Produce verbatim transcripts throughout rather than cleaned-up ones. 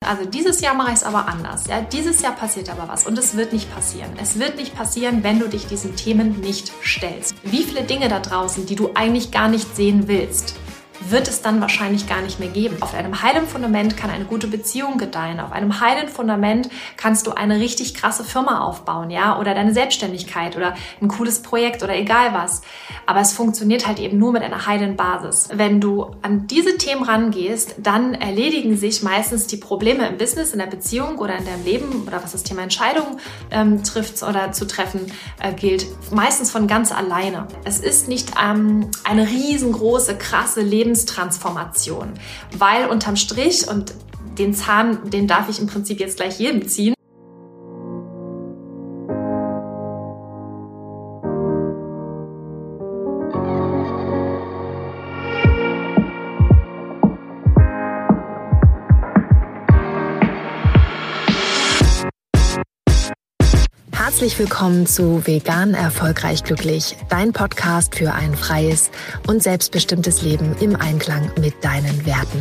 Also dieses Jahr mache ich es aber anders. Ja, dieses Jahr passiert aber was und es wird nicht passieren. Es wird nicht passieren, wenn du dich diesen Themen nicht stellst. Wie viele Dinge da draußen, die du eigentlich gar nicht sehen willst, wird es dann wahrscheinlich gar nicht mehr geben. Auf einem heilen Fundament kann eine gute Beziehung gedeihen. Auf einem heilen Fundament kannst du eine richtig krasse Firma aufbauen, ja, oder deine Selbstständigkeit oder ein cooles Projekt oder egal was. Aber es funktioniert halt eben nur mit einer heilen Basis. Wenn du an diese Themen rangehst, dann erledigen sich meistens die Probleme im Business, in der Beziehung oder in deinem Leben oder was das Thema Entscheidungen ähm, trifft oder zu treffen äh, gilt, meistens von ganz alleine. Es ist nicht ähm, eine riesengroße, krasse Lebens Transformation, weil unterm Strich, und den Zahn, den darf ich im Prinzip jetzt gleich jedem ziehen, Herzlich willkommen zu Vegan Erfolgreich Glücklich, dein Podcast für ein freies und selbstbestimmtes Leben im Einklang mit deinen Werten.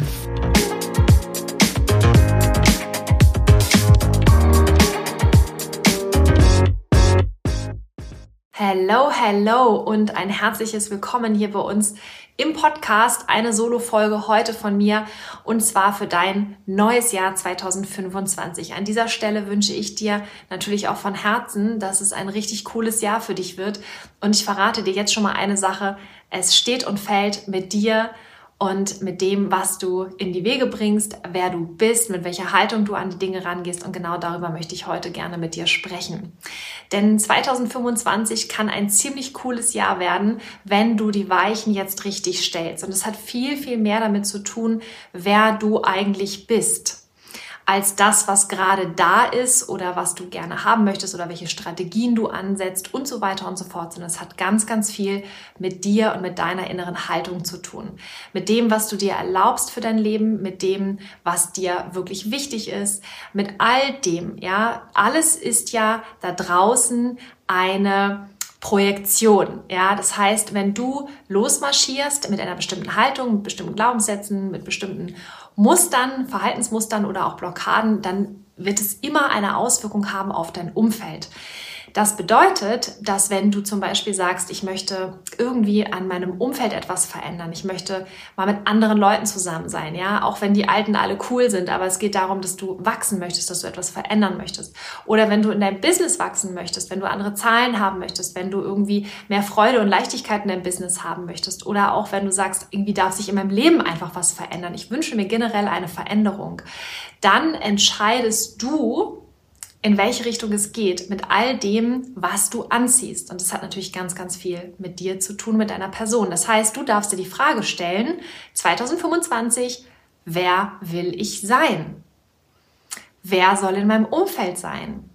Hello, hello und ein herzliches Willkommen hier bei uns im Podcast. Eine Solo-Folge heute von mir und zwar für dein neues Jahr zwanzig fünfundzwanzig. An dieser Stelle wünsche ich dir natürlich auch von Herzen, dass es ein richtig cooles Jahr für dich wird. Und ich verrate dir jetzt schon mal eine Sache. Es steht und fällt mit dir und mit dem, was du in die Wege bringst, wer du bist, mit welcher Haltung du an die Dinge rangehst. Und genau darüber möchte ich heute gerne mit dir sprechen. Denn zwanzig fünfundzwanzig kann ein ziemlich cooles Jahr werden, wenn du die Weichen jetzt richtig stellst. Und es hat viel, viel mehr damit zu tun, wer du eigentlich bist, als das, was gerade da ist oder was du gerne haben möchtest oder welche Strategien du ansetzt und so weiter und so fort. Sondern es hat ganz, ganz viel mit dir und mit deiner inneren Haltung zu tun. Mit dem, was du dir erlaubst für dein Leben, mit dem, was dir wirklich wichtig ist, mit all dem, ja. Alles ist ja da draußen eine Projektion, ja, das heißt, wenn du losmarschierst mit einer bestimmten Haltung, mit bestimmten Glaubenssätzen, mit bestimmten Mustern, Verhaltensmustern oder auch Blockaden, dann wird es immer eine Auswirkung haben auf dein Umfeld. Das bedeutet, dass wenn du zum Beispiel sagst, ich möchte irgendwie an meinem Umfeld etwas verändern, ich möchte mal mit anderen Leuten zusammen sein, ja, auch wenn die Alten alle cool sind, aber es geht darum, dass du wachsen möchtest, dass du etwas verändern möchtest. Oder wenn du in deinem Business wachsen möchtest, wenn du andere Zahlen haben möchtest, wenn du irgendwie mehr Freude und Leichtigkeit in deinem Business haben möchtest. Oder auch wenn du sagst, irgendwie darf sich in meinem Leben einfach was verändern. Ich wünsche mir generell eine Veränderung. Dann entscheidest du, in welche Richtung es geht, mit all dem, was du anziehst. Und das hat natürlich ganz, ganz viel mit dir zu tun, mit deiner Person. Das heißt, du darfst dir die Frage stellen, zwanzig fünfundzwanzig, wer will ich sein? Wer soll in meinem Umfeld sein?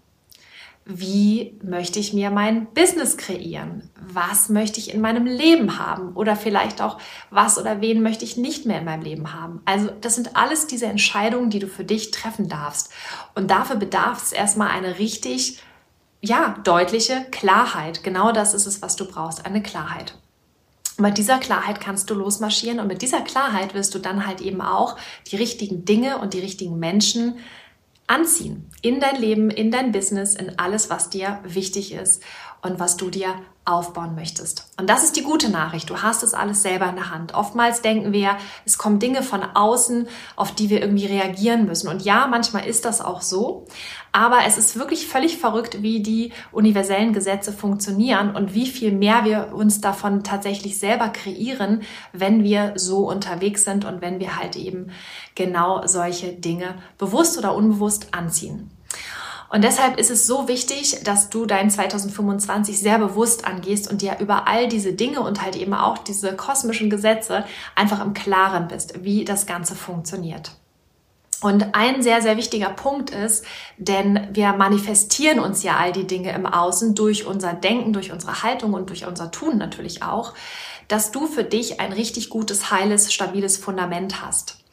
Wie möchte ich mir mein Business kreieren? Was möchte ich in meinem Leben haben? Oder vielleicht auch, was oder wen möchte ich nicht mehr in meinem Leben haben? Also das sind alles diese Entscheidungen, die du für dich treffen darfst. Und dafür bedarf es erstmal eine richtig, ja, deutliche Klarheit. Genau das ist es, was du brauchst, eine Klarheit. Und mit dieser Klarheit kannst du losmarschieren und mit dieser Klarheit wirst du dann halt eben auch die richtigen Dinge und die richtigen Menschen anziehen in dein Leben, in dein Business, in alles, was dir wichtig ist und was du dir aufbauen möchtest. Und das ist die gute Nachricht. Du hast es alles selber in der Hand. Oftmals denken wir, es kommen Dinge von außen, auf die wir irgendwie reagieren müssen. Und ja, manchmal ist das auch so. Aber es ist wirklich völlig verrückt, wie die universellen Gesetze funktionieren und wie viel mehr wir uns davon tatsächlich selber kreieren, wenn wir so unterwegs sind und wenn wir halt eben genau solche Dinge bewusst oder unbewusst anziehen. Und deshalb ist es so wichtig, dass du dein zwanzig fünfundzwanzig sehr bewusst angehst und dir über all diese Dinge und halt eben auch diese kosmischen Gesetze einfach im Klaren bist, wie das Ganze funktioniert. Und ein sehr, sehr wichtiger Punkt ist, denn wir manifestieren uns ja all die Dinge im Außen durch unser Denken, durch unsere Haltung und durch unser Tun natürlich auch, dass du für dich ein richtig gutes, heiles, stabiles Fundament hast.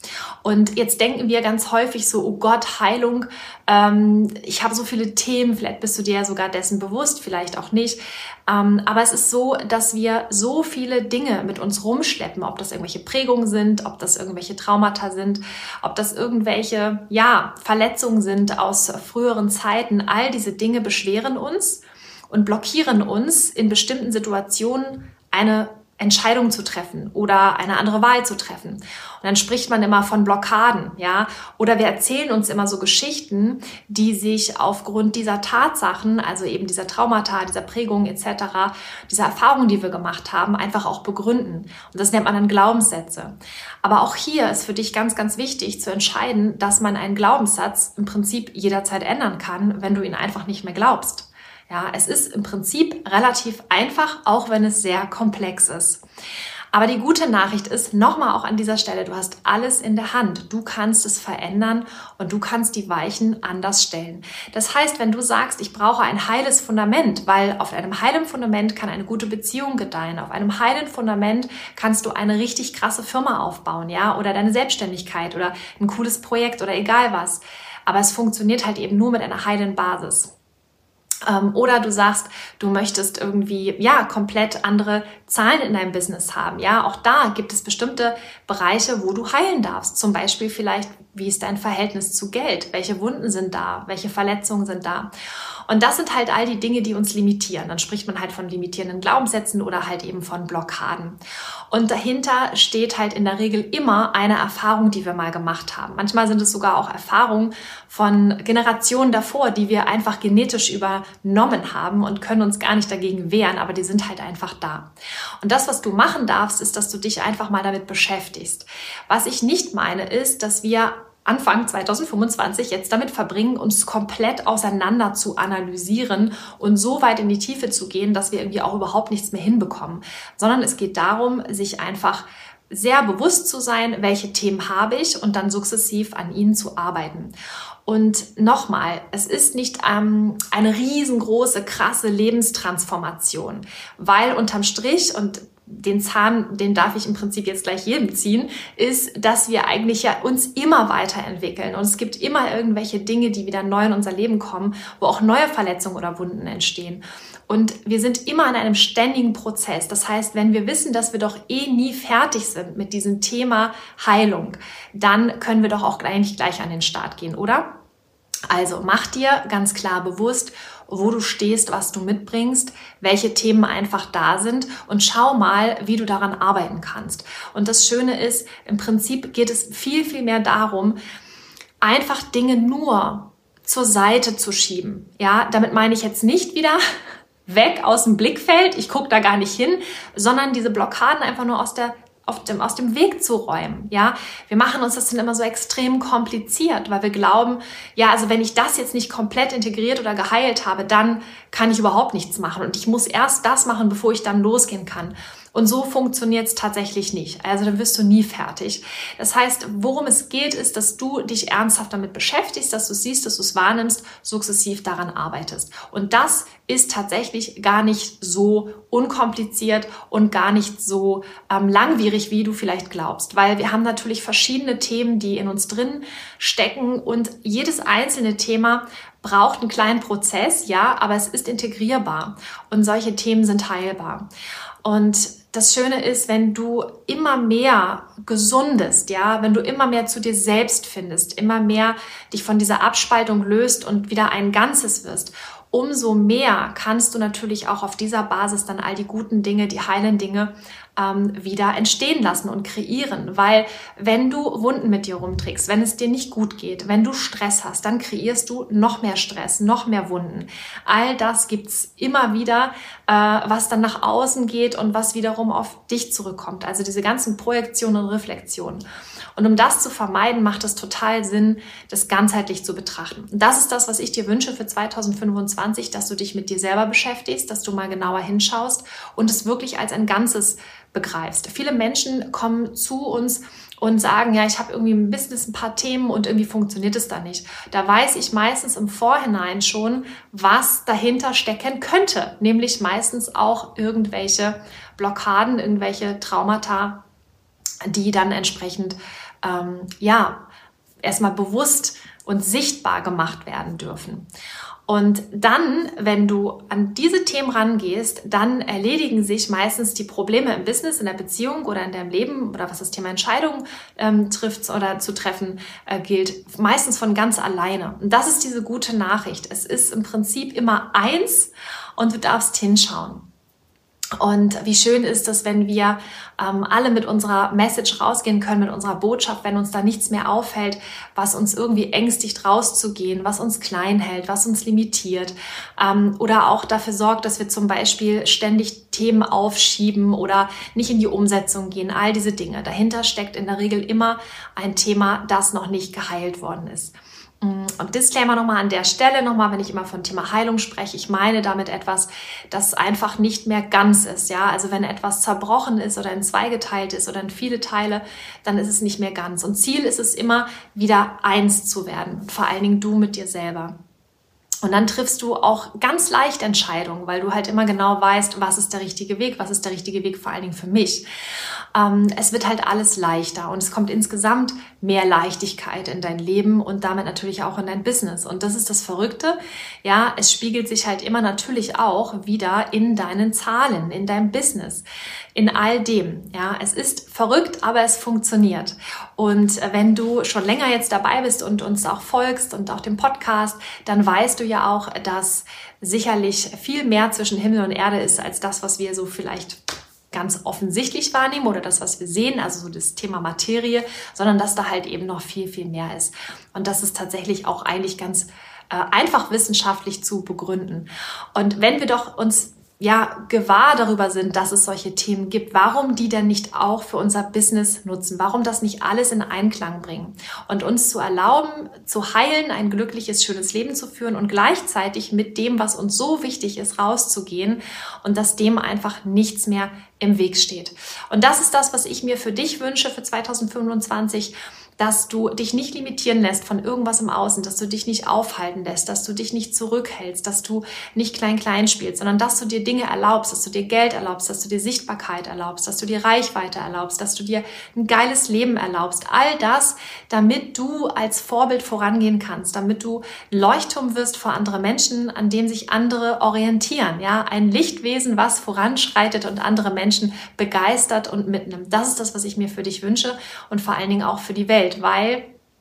Und jetzt denken wir ganz häufig so, oh Gott, Heilung, ähm, ich habe so viele Themen, vielleicht bist du dir ja sogar dessen bewusst, vielleicht auch nicht. Ähm, aber es ist so, dass wir so viele Dinge mit uns rumschleppen, ob das irgendwelche Prägungen sind, ob das irgendwelche Traumata sind, ob das irgendwelche, ja, Verletzungen sind aus früheren Zeiten. All diese Dinge beschweren uns und blockieren uns in bestimmten Situationen eine Entscheidung zu treffen oder eine andere Wahl zu treffen. Und dann spricht man immer von Blockaden, ja. Oder wir erzählen uns immer so Geschichten, die sich aufgrund dieser Tatsachen, also eben dieser Traumata, dieser Prägung et cetera, dieser Erfahrungen, die wir gemacht haben, einfach auch begründen. Und das nennt man dann Glaubenssätze. Aber auch hier ist für dich ganz, ganz wichtig zu entscheiden, dass man einen Glaubenssatz im Prinzip jederzeit ändern kann, wenn du ihn einfach nicht mehr glaubst. Ja, es ist im Prinzip relativ einfach, auch wenn es sehr komplex ist. Aber die gute Nachricht ist, nochmal auch an dieser Stelle, du hast alles in der Hand. Du kannst es verändern und du kannst die Weichen anders stellen. Das heißt, wenn du sagst, ich brauche ein heiles Fundament, weil auf einem heilen Fundament kann eine gute Beziehung gedeihen. Auf einem heilen Fundament kannst du eine richtig krasse Firma aufbauen, ja, oder deine Selbstständigkeit oder ein cooles Projekt oder egal was. Aber es funktioniert halt eben nur mit einer heilen Basis. Oder du sagst, du möchtest irgendwie, ja, komplett andere Zahlen in deinem Business haben. Ja, auch da gibt es bestimmte Bereiche, wo du heilen darfst. Zum Beispiel vielleicht, wie ist dein Verhältnis zu Geld? Welche Wunden sind da? Welche Verletzungen sind da? Und das sind halt all die Dinge, die uns limitieren. Dann spricht man halt von limitierenden Glaubenssätzen oder halt eben von Blockaden. Und dahinter steht halt in der Regel immer eine Erfahrung, die wir mal gemacht haben. Manchmal sind es sogar auch Erfahrungen von Generationen davor, die wir einfach genetisch übernommen haben und können uns gar nicht dagegen wehren, aber die sind halt einfach da. Und das, was du machen darfst, ist, dass du dich einfach mal damit beschäftigst. Was ich nicht meine, ist, dass wir Anfang zwanzig fünfundzwanzig jetzt damit verbringen, uns komplett auseinander zu analysieren und so weit in die Tiefe zu gehen, dass wir irgendwie auch überhaupt nichts mehr hinbekommen. Sondern es geht darum, sich einfach sehr bewusst zu sein, welche Themen habe ich und dann sukzessiv an ihnen zu arbeiten. Und nochmal, es ist nicht ähm, eine riesengroße, krasse Lebenstransformation, weil unterm Strich, und den Zahn, den darf ich im Prinzip jetzt gleich jedem ziehen, ist, dass wir eigentlich ja uns immer weiterentwickeln. Und es gibt immer irgendwelche Dinge, die wieder neu in unser Leben kommen, wo auch neue Verletzungen oder Wunden entstehen. Und wir sind immer in einem ständigen Prozess. Das heißt, wenn wir wissen, dass wir doch eh nie fertig sind mit diesem Thema Heilung, dann können wir doch auch eigentlich gleich an den Start gehen, oder? Also mach dir ganz klar bewusst, wo du stehst, was du mitbringst, welche Themen einfach da sind und schau mal, wie du daran arbeiten kannst. Und das Schöne ist, im Prinzip geht es viel, viel mehr darum, einfach Dinge nur zur Seite zu schieben. Ja, damit meine ich jetzt nicht wieder weg aus dem Blickfeld, ich gucke da gar nicht hin, sondern diese Blockaden einfach nur aus der Auf dem, aus dem Weg zu räumen, ja. Wir machen uns das dann immer so extrem kompliziert, weil wir glauben, ja, also wenn ich das jetzt nicht komplett integriert oder geheilt habe, dann kann ich überhaupt nichts machen und ich muss erst das machen, bevor ich dann losgehen kann. Und so funktioniert es tatsächlich nicht. Also dann wirst du nie fertig. Das heißt, worum es geht, ist, dass du dich ernsthaft damit beschäftigst, dass du siehst, dass du es wahrnimmst, sukzessiv daran arbeitest. Und das ist tatsächlich gar nicht so unkompliziert und gar nicht so ähm, langwierig, wie du vielleicht glaubst. Weil wir haben natürlich verschiedene Themen, die in uns drin stecken und jedes einzelne Thema braucht einen kleinen Prozess, ja, aber es ist integrierbar und solche Themen sind heilbar. Und das Schöne ist, wenn du immer mehr gesundest, ja, wenn du immer mehr zu dir selbst findest, immer mehr dich von dieser Abspaltung löst und wieder ein Ganzes wirst, umso mehr kannst du natürlich auch auf dieser Basis dann all die guten Dinge, die heilen Dinge ähm, wieder entstehen lassen und kreieren. Weil wenn du Wunden mit dir rumträgst, wenn es dir nicht gut geht, wenn du Stress hast, dann kreierst du noch mehr Stress, noch mehr Wunden. All das gibt's immer wieder, äh, was dann nach außen geht und was wiederum auf dich zurückkommt. Also diese ganzen Projektionen und Reflexionen. Und um das zu vermeiden, macht es total Sinn, das ganzheitlich zu betrachten. Und das ist das, was ich dir wünsche für zwanzig fünfundzwanzig, dass du dich mit dir selber beschäftigst, dass du mal genauer hinschaust und es wirklich als ein Ganzes begreifst. Viele Menschen kommen zu uns und sagen, ja, ich habe irgendwie im Business ein paar Themen und irgendwie funktioniert es da nicht. Da weiß ich meistens im Vorhinein schon, was dahinter stecken könnte, nämlich meistens auch irgendwelche Blockaden, irgendwelche Traumata, die dann entsprechend ähm, ja, erstmal bewusst und sichtbar gemacht werden dürfen. Und dann, wenn du an diese Themen rangehst, dann erledigen sich meistens die Probleme im Business, in der Beziehung oder in deinem Leben oder was das Thema Entscheidungen ähm, trifft oder zu treffen äh, gilt, meistens von ganz alleine. Und das ist diese gute Nachricht. Es ist im Prinzip immer eins und du darfst hinschauen. Und wie schön ist es, wenn wir ähm, alle mit unserer Message rausgehen können, mit unserer Botschaft, wenn uns da nichts mehr auffällt, was uns irgendwie ängstigt rauszugehen, was uns klein hält, was uns limitiert, ähm, oder auch dafür sorgt, dass wir zum Beispiel ständig Themen aufschieben oder nicht in die Umsetzung gehen. All diese Dinge. Dahinter steckt in der Regel immer ein Thema, das noch nicht geheilt worden ist. Und Disclaimer nochmal an der Stelle nochmal, wenn ich immer von Thema Heilung spreche, ich meine damit etwas, das einfach nicht mehr ganz ist, ja, also wenn etwas zerbrochen ist oder in zwei geteilt ist oder in viele Teile, dann ist es nicht mehr ganz. Und Ziel ist es immer, wieder eins zu werden, vor allen Dingen du mit dir selber. Und dann triffst du auch ganz leicht Entscheidungen, weil du halt immer genau weißt, was ist der richtige Weg, was ist der richtige Weg vor allen Dingen für mich. Ähm, es wird halt alles leichter und es kommt insgesamt mehr Leichtigkeit in dein Leben und damit natürlich auch in dein Business. Und das ist das Verrückte. Ja, es spiegelt sich halt immer natürlich auch wieder in deinen Zahlen, in deinem Business, in all dem. Ja, es ist verrückt, aber es funktioniert. Und wenn du schon länger jetzt dabei bist und uns auch folgst und auch dem Podcast, dann weißt du ja auch, dass sicherlich viel mehr zwischen Himmel und Erde ist als das, was wir so vielleicht ganz offensichtlich wahrnehmen oder das, was wir sehen, also so das Thema Materie, sondern dass da halt eben noch viel, viel mehr ist. Und das ist tatsächlich auch eigentlich ganz äh, einfach wissenschaftlich zu begründen. Und wenn wir doch uns ja gewahr darüber sind, dass es solche Themen gibt, warum die denn nicht auch für unser Business nutzen? Warum das nicht alles in Einklang bringen? Und uns zu erlauben, zu heilen, ein glückliches, schönes Leben zu führen und gleichzeitig mit dem, was uns so wichtig ist, rauszugehen und dass dem einfach nichts mehr im Weg steht. Und das ist das, was ich mir für dich wünsche für zweitausendfünfundzwanzig, dass du dich nicht limitieren lässt von irgendwas im Außen, dass du dich nicht aufhalten lässt, dass du dich nicht zurückhältst, dass du nicht klein-klein spielst, sondern dass du dir Dinge erlaubst, dass du dir Geld erlaubst, dass du dir Sichtbarkeit erlaubst, dass du dir Reichweite erlaubst, dass du dir ein geiles Leben erlaubst. All das, damit du als Vorbild vorangehen kannst, damit du ein Leuchtturm wirst vor andere Menschen, an dem sich andere orientieren. Ja, ein Lichtwesen, was voranschreitet und andere Menschen begeistert und mitnimmt. Das ist das, was ich mir für dich wünsche und vor allen Dingen auch für die Welt. Weil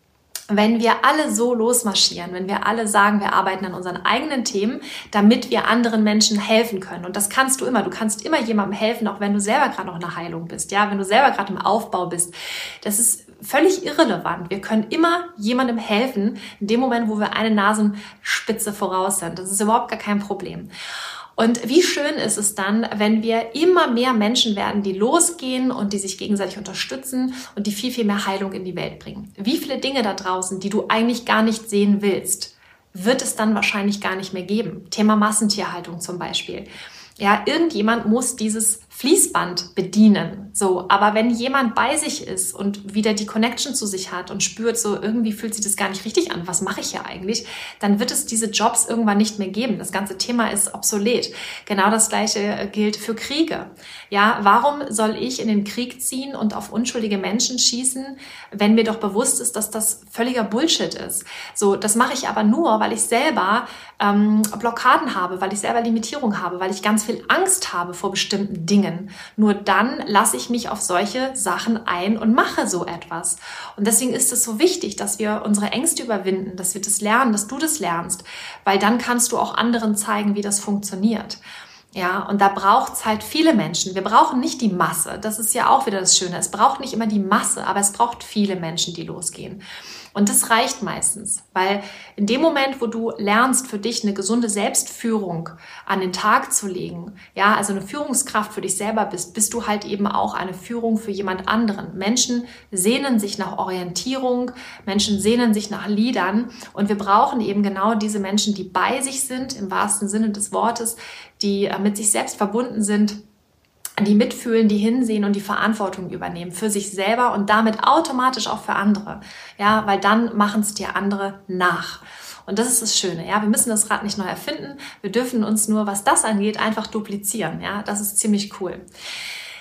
wenn wir alle so losmarschieren, wenn wir alle sagen, wir arbeiten an unseren eigenen Themen, damit wir anderen Menschen helfen können. Und das kannst du immer. Du kannst immer jemandem helfen, auch wenn du selber gerade noch in der Heilung bist, ja, wenn du selber gerade im Aufbau bist. Das ist völlig irrelevant. Wir können immer jemandem helfen, in dem Moment, wo wir eine Nasenspitze voraus sind. Das ist überhaupt gar kein Problem. Und wie schön ist es dann, wenn wir immer mehr Menschen werden, die losgehen und die sich gegenseitig unterstützen und die viel, viel mehr Heilung in die Welt bringen. Wie viele Dinge da draußen, die du eigentlich gar nicht sehen willst, wird es dann wahrscheinlich gar nicht mehr geben. Thema Massentierhaltung zum Beispiel. Ja, irgendjemand muss dieses Fließband bedienen. So, aber wenn jemand bei sich ist und wieder die Connection zu sich hat und spürt, so irgendwie fühlt sich das gar nicht richtig an, was mache ich hier eigentlich, dann wird es diese Jobs irgendwann nicht mehr geben. Das ganze Thema ist obsolet. Genau das Gleiche gilt für Kriege. Ja, warum soll ich in den Krieg ziehen und auf unschuldige Menschen schießen, wenn mir doch bewusst ist, dass das völliger Bullshit ist? So, das mache ich aber nur, weil ich selber ähm, Blockaden habe, weil ich selber Limitierung habe, weil ich ganz viel Angst habe vor bestimmten Dingen. Nur dann lasse ich mich auf solche Sachen ein und mache so etwas. Und deswegen ist es so wichtig, dass wir unsere Ängste überwinden, dass wir das lernen, dass du das lernst, weil dann kannst du auch anderen zeigen, wie das funktioniert. Ja, und da braucht es halt viele Menschen. Wir brauchen nicht die Masse. Das ist ja auch wieder das Schöne. Es braucht nicht immer die Masse, aber es braucht viele Menschen, die losgehen. Und das reicht meistens, weil in dem Moment, wo du lernst, für dich eine gesunde Selbstführung an den Tag zu legen, ja, also eine Führungskraft für dich selber bist, bist du halt eben auch eine Führung für jemand anderen. Menschen sehnen sich nach Orientierung, Menschen sehnen sich nach Leadern und wir brauchen eben genau diese Menschen, die bei sich sind, im wahrsten Sinne des Wortes, die mit sich selbst verbunden sind, die mitfühlen, die hinsehen und die Verantwortung übernehmen für sich selber und damit automatisch auch für andere. Ja, weil dann machen es dir andere nach. Und das ist das Schöne. Ja, wir müssen das Rad nicht neu erfinden. Wir dürfen uns nur, was das angeht, einfach duplizieren. Ja, das ist ziemlich cool.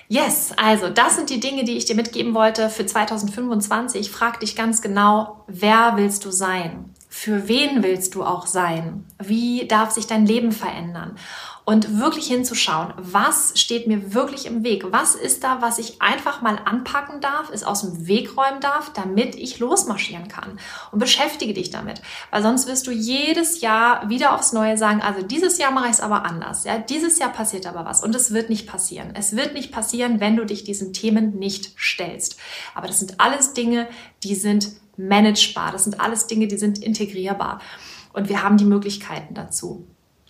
Yes, also das sind die Dinge, die ich dir mitgeben wollte für zwanzig fünfundzwanzig. Frag dich ganz genau, wer willst du sein? Für wen willst du auch sein? Wie darf sich dein Leben verändern? Und wirklich hinzuschauen, was steht mir wirklich im Weg? Was ist da, was ich einfach mal anpacken darf, es aus dem Weg räumen darf, damit ich losmarschieren kann? Und beschäftige dich damit, weil sonst wirst du jedes Jahr wieder aufs Neue sagen, also dieses Jahr mache ich es aber anders. Ja, dieses Jahr passiert aber was und es wird nicht passieren. Es wird nicht passieren, wenn du dich diesen Themen nicht stellst. Aber das sind alles Dinge, die sind managebar. Das sind alles Dinge, die sind integrierbar. Und wir haben die Möglichkeiten dazu.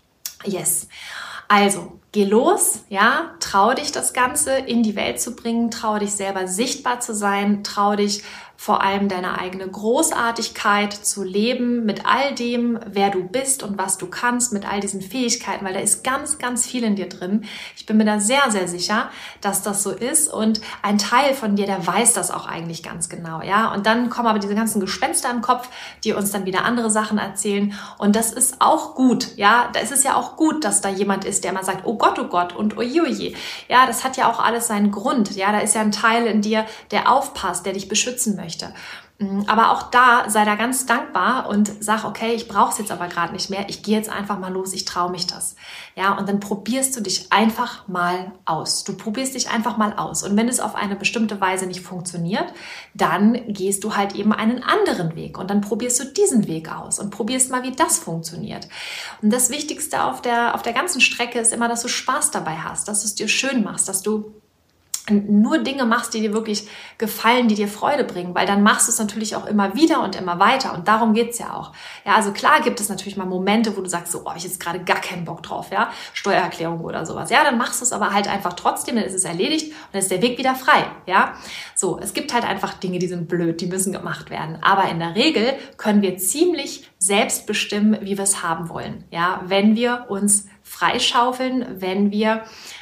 Yes. Also, geh los, ja, trau dich das Ganze in die Welt zu bringen, trau dich selber sichtbar zu sein, trau dich vor allem deine eigene Großartigkeit zu leben mit all dem, wer du bist und was du kannst, mit all diesen Fähigkeiten, weil da ist ganz, ganz viel in dir drin. Ich bin mir da sehr, sehr sicher, dass das so ist und ein Teil von dir, der weiß das auch eigentlich ganz genau, ja. Und dann kommen aber diese ganzen Gespenster im Kopf, die uns dann wieder andere Sachen erzählen und das ist auch gut, ja. Da ist es ja auch gut, dass da jemand ist, der mal sagt, oh Gott, oh Gott und oje, oje. Ja, das hat ja auch alles seinen Grund, ja. Da ist ja ein Teil in dir, der aufpasst, der dich beschützen möchte. Aber auch da sei da ganz dankbar und sag, okay, ich brauche es jetzt aber gerade nicht mehr. Ich gehe jetzt einfach mal los, ich traue mich das. Ja, und dann probierst du dich einfach mal aus. Du probierst dich einfach mal aus. Und wenn es auf eine bestimmte Weise nicht funktioniert, dann gehst du halt eben einen anderen Weg. Und dann probierst du diesen Weg aus und probierst mal, wie das funktioniert. Und das Wichtigste auf der, auf der ganzen Strecke ist immer, dass du Spaß dabei hast, dass du es dir schön machst, dass du nur Dinge machst, die dir wirklich gefallen, die dir Freude bringen, weil dann machst du es natürlich auch immer wieder und immer weiter und darum geht's ja auch. Ja, also klar gibt es natürlich mal Momente, wo du sagst, so, oh, ich habe jetzt gerade gar keinen Bock drauf, ja, Steuererklärung oder sowas. Ja, dann machst du es aber halt einfach trotzdem, dann ist es erledigt und dann ist der Weg wieder frei, ja. So, es gibt halt einfach Dinge, die sind blöd, die müssen gemacht werden, aber in der Regel können wir ziemlich selbst bestimmen, wie wir es haben wollen, ja, wenn wir uns freischaufeln, wenn wir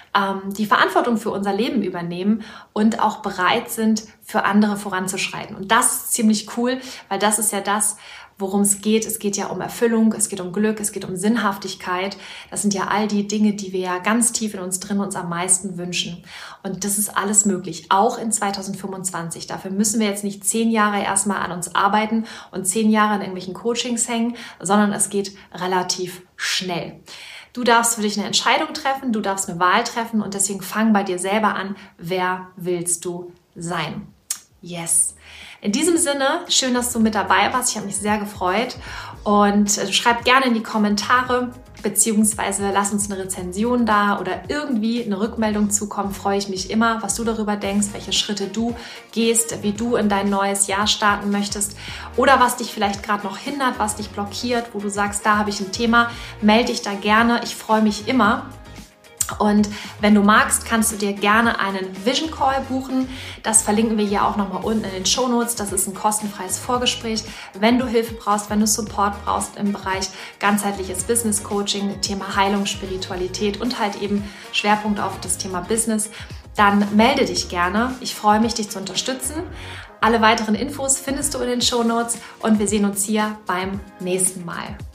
die Verantwortung für unser Leben übernehmen und auch bereit sind, für andere voranzuschreiten. Und das ist ziemlich cool, weil das ist ja das, worum es geht. Es geht ja um Erfüllung, es geht um Glück, es geht um Sinnhaftigkeit. Das sind ja all die Dinge, die wir ja ganz tief in uns drin uns am meisten wünschen. Und das ist alles möglich, auch in zwanzig fünfundzwanzig. Dafür müssen wir jetzt nicht zehn Jahre erstmal an uns arbeiten und zehn Jahre in irgendwelchen Coachings hängen, sondern es geht relativ schnell. Du darfst für dich eine Entscheidung treffen, du darfst eine Wahl treffen und deswegen fang bei dir selber an, wer willst du sein? Yes. In diesem Sinne, schön, dass du mit dabei warst. Ich habe mich sehr gefreut und schreib gerne in die Kommentare, beziehungsweise lass uns eine Rezension da oder irgendwie eine Rückmeldung zukommen. Freue ich mich immer, was du darüber denkst, welche Schritte du gehst, wie du in dein neues Jahr starten möchtest oder was dich vielleicht gerade noch hindert, was dich blockiert, wo du sagst, da habe ich ein Thema, melde dich da gerne. Ich freue mich immer. Und wenn du magst, kannst du dir gerne einen Vision Call buchen. Das verlinken wir hier auch nochmal unten in den Shownotes. Das ist ein kostenfreies Vorgespräch. Wenn du Hilfe brauchst, wenn du Support brauchst im Bereich ganzheitliches Business Coaching, Thema Heilung, Spiritualität und halt eben Schwerpunkt auf das Thema Business, dann melde dich gerne. Ich freue mich, dich zu unterstützen. Alle weiteren Infos findest du in den Shownotes und wir sehen uns hier beim nächsten Mal.